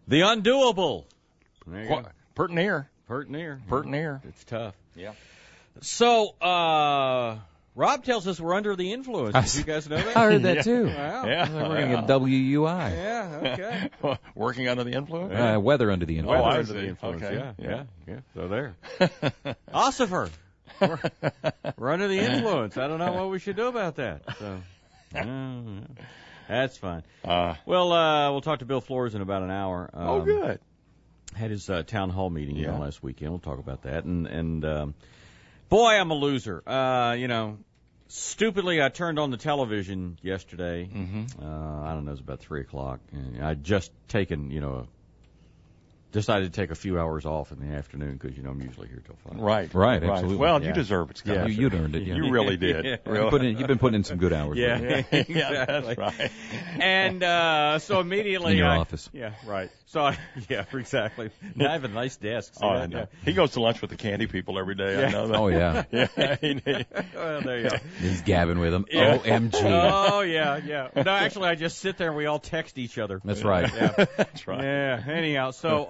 The undoable. There you go. Pert near. Pert near. Pert near. It's tough. Yeah. So, Rob tells us we're under the influence. Did you guys know that? I heard that too. Wow. Yeah. We're going to get WUI. Yeah, okay. Working under the influence? Weather under the influence. I Weather under see. the influence. Okay. Yeah. So there. Ossifer. We're under the influence. I don't know what we should do about that. So, that's fine. Well, we'll talk to Bill Flores in about an hour. Good. Had his town hall meeting last weekend. We'll talk about that. And boy, I'm a loser. Stupidly, I turned on the television yesterday. Mm-hmm. I don't know, it was about 3 o'clock. And I'd just taken, decided to take a few hours off in the afternoon because, I'm usually here till 5. Right, absolutely. Well, Yeah. you deserve it, Scott. Yeah, you'd earned it. Yeah. You really did. Yeah. Really. You've been putting in some good hours. Yeah, lately. Yeah, exactly. that's right. And so immediately In your office. Yeah, right. So, exactly. Now I have a nice desk. See I that? know. He goes to lunch with the candy people every day. I know that. Oh, yeah. Yeah. Well, there you go. He's gabbing with them. Yeah. OMG. Oh, yeah. No, actually, I just sit there and we all text each other. That's right. Yeah. That's right. Yeah. Anyhow, so,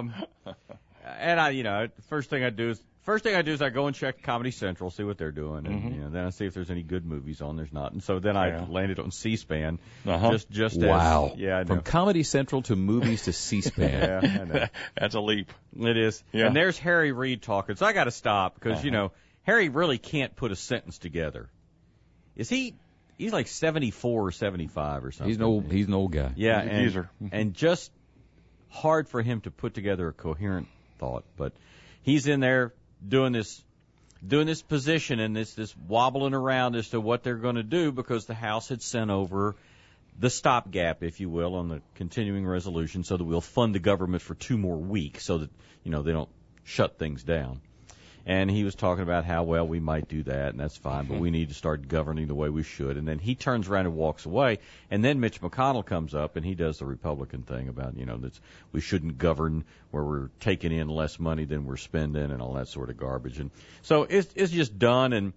and I, first thing I do is I go and check Comedy Central, see what they're doing, and then I see if there's any good movies on. There's not, and so then I landed on C-SPAN. Just Wow. as, yeah, I know. From Comedy Central to movies to C-SPAN. Yeah, I know. That's a leap. It is. Yeah. And there's Harry Reid talking, so I got to stop because Harry really can't put a sentence together. He's like 74 or 75 or something. He's an old guy. Yeah, He's a geezer. and just hard for him to put together a coherent thought. But he's in there doing this position and this wobbling around as to what they're going to do because the House had sent over the stopgap, if you will, on the continuing resolution so that we'll fund the government for 2 more weeks so that, they don't shut things down. And he was talking about how, well, we might do that, and that's fine, but we need to start governing the way we should. And then he turns around and walks away, and then Mitch McConnell comes up, and he does the Republican thing about, that we shouldn't govern where we're taking in less money than we're spending and all that sort of garbage. And so it's just done, and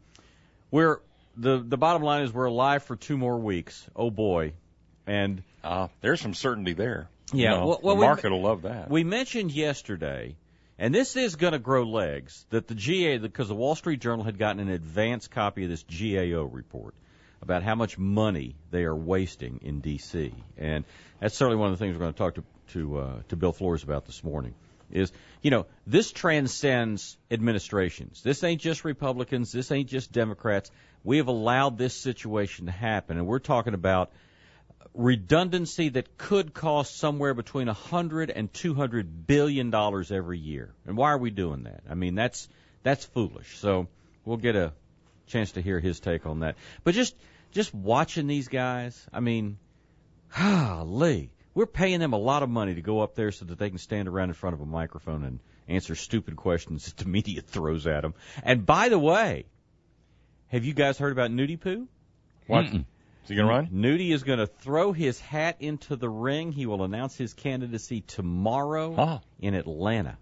the bottom line is we're alive for 2 more weeks. Oh, boy. And there's some certainty there. Yeah, the market will love that. We mentioned yesterday, and this is going to grow legs, that the GA, because the Wall Street Journal had gotten an advance copy of this GAO report about how much money they are wasting in D.C. And that's certainly one of the things we're going to talk to Bill Flores about this morning. Is, this transcends administrations. This ain't just Republicans. This ain't just Democrats. We have allowed this situation to happen, and we're talking about redundancy that could cost somewhere between $100 and $200 billion every year. And why are we doing that? I mean, that's foolish. So we'll get a chance to hear his take on that. But just watching these guys, I mean, golly, we're paying them a lot of money to go up there so that they can stand around in front of a microphone and answer stupid questions that the media throws at them. And by the way, have you guys heard about Nudie Poo? What? Is he going to run? Nudie is going to throw his hat into the ring. He will announce his candidacy tomorrow in Atlanta.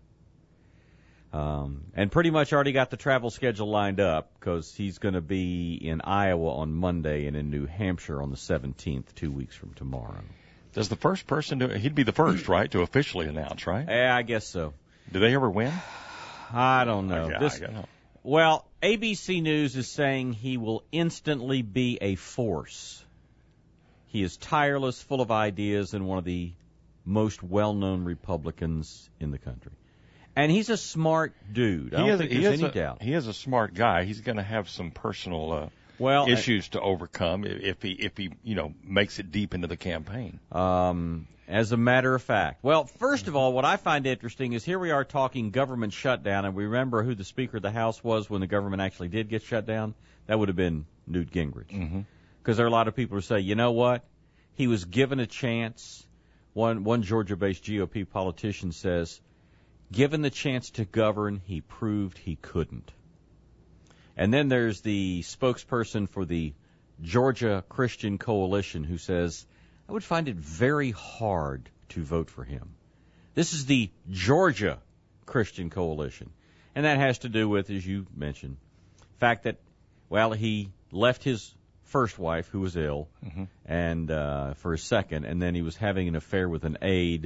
And pretty much already got the travel schedule lined up because he's going to be in Iowa on Monday and in New Hampshire on the 17th, 2 weeks from tomorrow. Does the first person he'd be the first, right, to officially announce, right? Yeah, I guess so. Do they ever win? I don't know. I don't know. Well, ABC News is saying he will instantly be a force. He is tireless, full of ideas, and one of the most well-known Republicans in the country. And he's a smart dude. I don't think there's any doubt. He is a smart guy. He's going to have some personal issues to overcome if he makes it deep into the campaign. As a matter of fact. Well, first of all, what I find interesting is here we are talking government shutdown, and we remember who the Speaker of the House was when the government actually did get shut down. That would have been Newt Gingrich. Because there are a lot of people who say, you know what? He was given a chance. One Georgia-based GOP politician says, given the chance to govern, he proved he couldn't. And then there's the spokesperson for the Georgia Christian Coalition who says, I would find it very hard to vote for him. This is the Georgia Christian Coalition. And that has to do with, as you mentioned, the fact that, well, he left his first wife, who was ill, and for his second, and then he was having an affair with an aide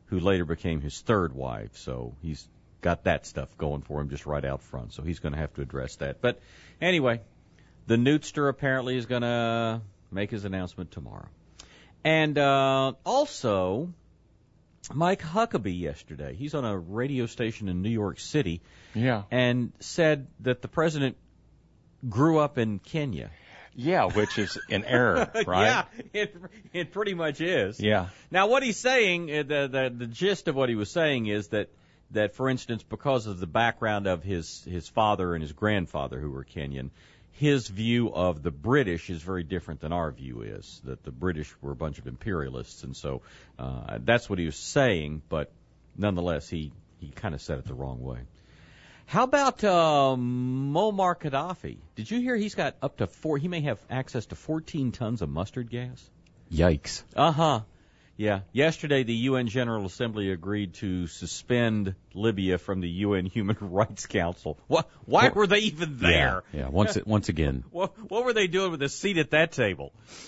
who later became his third wife. So he's got that stuff going for him just right out front. So he's going to have to address that. But anyway, the Newtster apparently is going to make his announcement tomorrow. And also, Mike Huckabee yesterday, he's on a radio station in New York City, and said that the president grew up in Kenya. Yeah, which is an error, right? Yeah, it pretty much is. Yeah. Now, what he's saying, the gist of what he was saying is that, for instance, because of the background of his father and his grandfather who were Kenyan, his view of the British is very different than our view is, that the British were a bunch of imperialists. And so that's what he was saying, but nonetheless, he kind of said it the wrong way. How about Muammar Gaddafi? Did you hear he's got up to he may have access to 14 tons of mustard gas? Yikes. Uh-huh. Yeah. Yesterday, the UN General Assembly agreed to suspend Libya from the UN Human Rights Council. Why were they even there? Yeah. Once again. What were they doing with a seat at that table?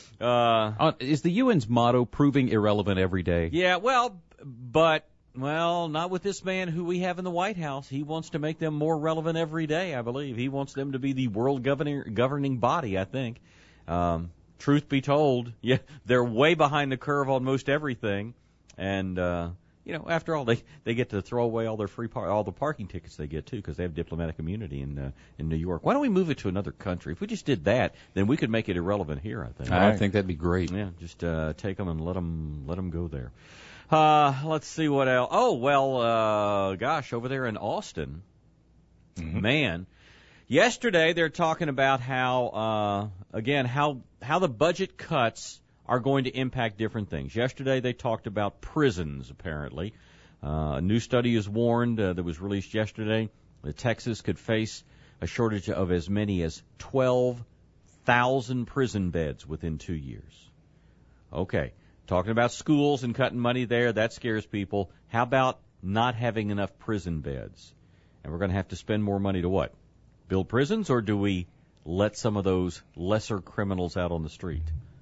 Is the UN's motto proving irrelevant every day? Yeah, well, not with this man who we have in the White House. He wants to make them more relevant every day, I believe. He wants them to be the world governing body, I think. Truth be told, yeah, they're way behind the curve on most everything. And, after all, they get to throw away all their all the parking tickets they get, too, because they have diplomatic immunity in New York. Why don't we move it to another country? If we just did that, then we could make it irrelevant here, I think. I think that'd be great. Yeah, just take them and let them go there. Let's see what else. Oh, well, over there in Austin, man, yesterday they're talking about how the budget cuts are going to impact different things. Yesterday they talked about prisons, apparently. A new study has warned that was released yesterday that Texas could face a shortage of as many as 12,000 prison beds within 2 years. Okay. Talking about schools and cutting money there, that scares people. How about not having enough prison beds? And we're going to have to spend more money to what? Build prisons, or do we let some of those lesser criminals out on the street?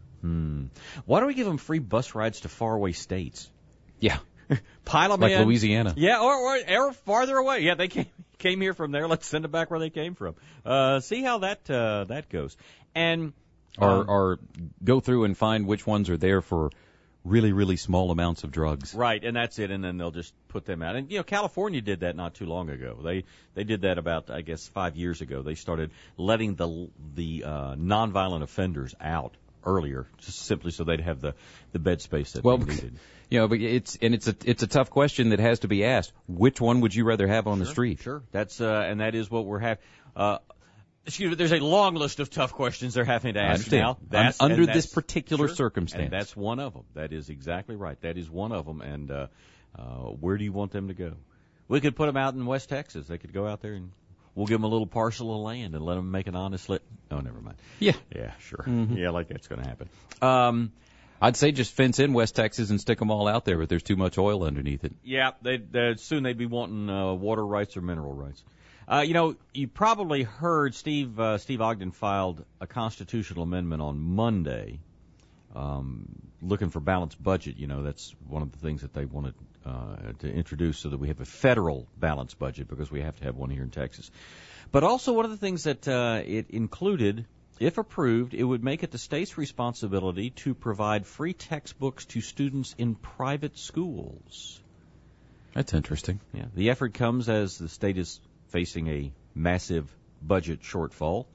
Why don't we give them free bus rides to faraway states? Yeah. Pile them like in. Louisiana. Yeah, or farther away. Yeah, they came here from there. Let's send them back where they came from. See how that goes. And or go through and find which ones are there for really, really small amounts of drugs. Right, and that's it, and then they'll just put them out. And, California did that not too long ago. They did that about, 5 years ago. They started letting the nonviolent offenders out earlier, just simply so they'd have the bed space that they needed. But it's a tough question that has to be asked. Which one would you rather have on the street? Sure, that's and that is what we're having. Excuse me, there's a long list of tough questions they're having to ask now. Under this particular circumstance. And that's one of them. That is exactly right. That is one of them. And where do you want them to go? We could put them out in West Texas. They could go out there and we'll give them a little parcel of land and let them make an honest Oh, never mind. Yeah. Yeah, sure. Yeah, like that's going to happen. I'd say just fence in West Texas and stick them all out there, but there's too much oil underneath it. Yeah, soon they'd be wanting water rights or mineral rights. You probably heard Steve Ogden filed a constitutional amendment on Monday, looking for balanced budget. That's one of the things that they wanted to introduce so that we have a federal balanced budget because we have to have one here in Texas. But also one of the things that it included, if approved, it would make it the state's responsibility to provide free textbooks to students in private schools. That's interesting. Yeah, the effort comes as the state is facing a massive budget shortfall.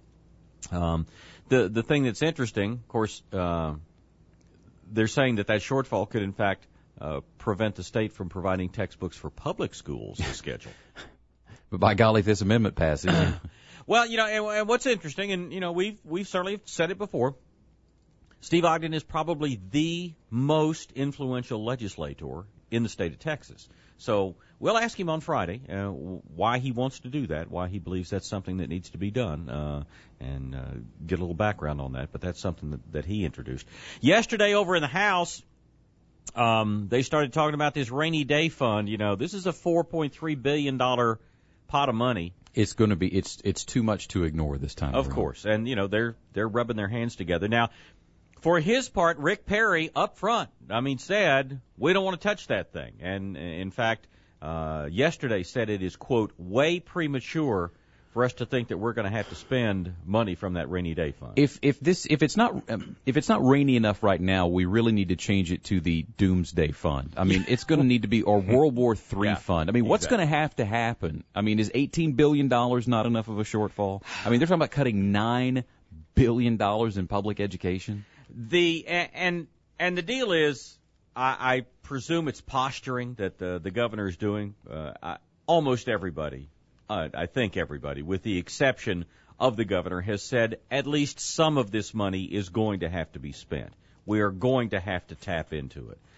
The thing that's interesting, of course, they're saying that shortfall could in fact prevent the state from providing textbooks for public schools as scheduled. But by golly, if this amendment passes. Well, and what's interesting, and we've certainly said it before, Steve Ogden is probably the most influential legislator in the state of Texas. So we'll ask him on Friday why he wants to do that, why he believes that's something that needs to be done, and get a little background on that. But that's something that he introduced. Yesterday over in the House, they started talking about this rainy day fund. This is a $4.3 billion pot of money. It's going to be, it's too much to ignore this time. Of course. And, they're rubbing their hands together. Now, For his part, Rick Perry up front, said, we don't want to touch that thing. And in fact, yesterday said it is, quote, way premature for us to think that we're going to have to spend money from that rainy day fund. If it's not rainy enough right now, we really need to change it to the Doomsday Fund. It's going to need to be or World War III fund. What's going to have to happen? Is $18 billion not enough of a shortfall? They're talking about cutting $9 billion in public education. And the deal is, I presume it's posturing that the governor is doing. Almost everybody. I think everybody, with the exception of the governor, has said at least some of this money is going to have to be spent. We are going to have to tap into it.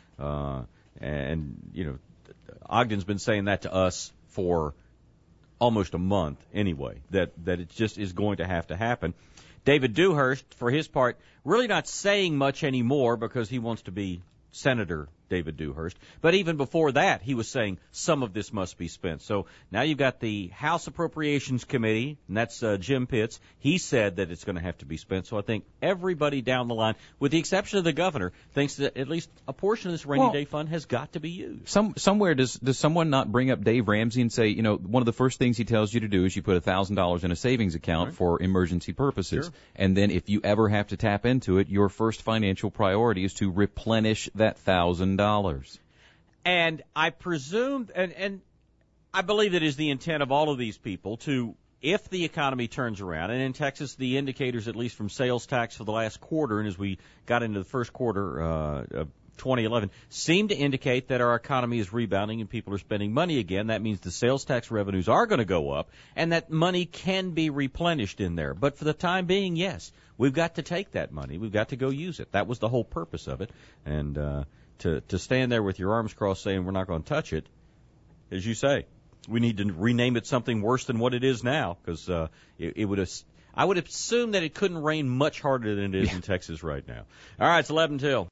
Ogden's been saying that to us for almost a month anyway, that it just is going to happen. David Dewhurst, for his part, really not saying much anymore because he wants to be Senator David Dewhurst. But even before that, he was saying some of this must be spent. So now you've got the House Appropriations Committee, and that's Jim Pitts. He said that it's going to have to be spent. So I think everybody down the line, with the exception of the governor, thinks that at least a portion of this rainy day fund has got to be used. Somewhere does someone not bring up Dave Ramsey and say, one of the first things he tells you to do is you put $1,000 in a savings account for emergency purposes. Sure. And then if you ever have to tap into it, your first financial priority is to replenish that $1,000. And I presume, and I believe it is the intent of all of these people to, if the economy turns around, and in Texas the indicators, at least from sales tax for the last quarter, and as we got into the first quarter of 2011, seem to indicate that our economy is rebounding and people are spending money again. That means the sales tax revenues are going to go up, and that money can be replenished in there. But for the time being, yes, we've got to take that money. We've got to go use it. That was the whole purpose of it. And to stand there with your arms crossed saying we're not going to touch it, as you say, we need to rename it something worse than what it is now, because I would assume that it couldn't rain much harder than it is in Texas right now. All right, it's 11 till.